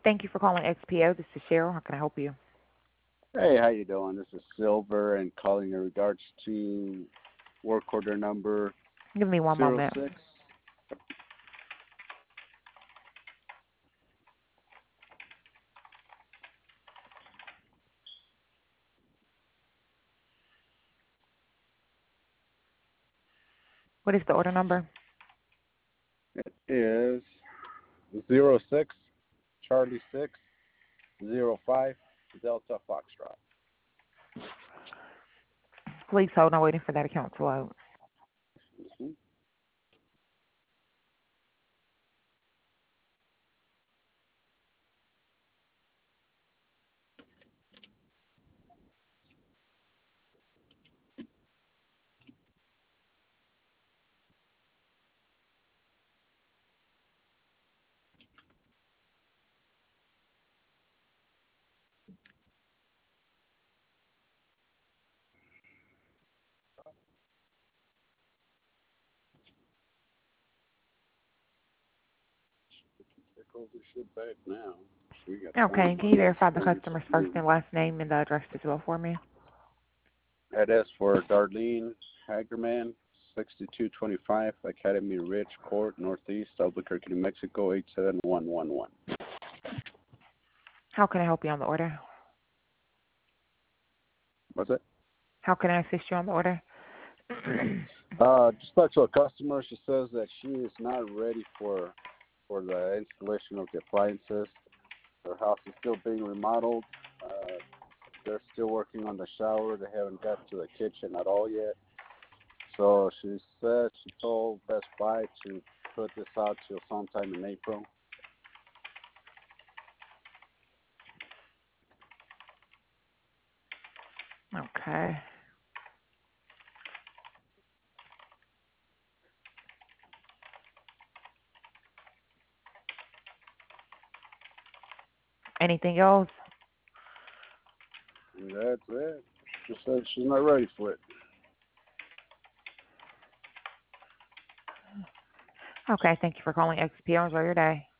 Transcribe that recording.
Thank you for calling XPO. This is Cheryl. How can I help you? Hey, how you doing? This is Silver and calling in regards to work order number Give me one zero moment. six. What is the order number? It is 06 Charlie 605 Delta Foxtrot. Please hold. I'm waiting for that account to load. Mhm. Take over shit back now. We got Okay. Can you time. verify the Things customer's first move. and last name and the address as well for me? That is for Darlene Hagerman, 6225 Academy Ridge Court, Northeast, Albuquerque, New Mexico, 87111. How can I help you on the order? What's it? How can I assist you on the order? Just talked to a customer. She says that she is not ready for the installation of the appliances. Her house is still being remodeled. Uh, they're still working on the shower. They haven't got to the kitchen at all yet. So she said she told Best Buy to put this out till sometime in April. Okay. Anything else? And that's it. She said she's not ready for it. Okay. Thank you for calling XPO. Enjoy your day.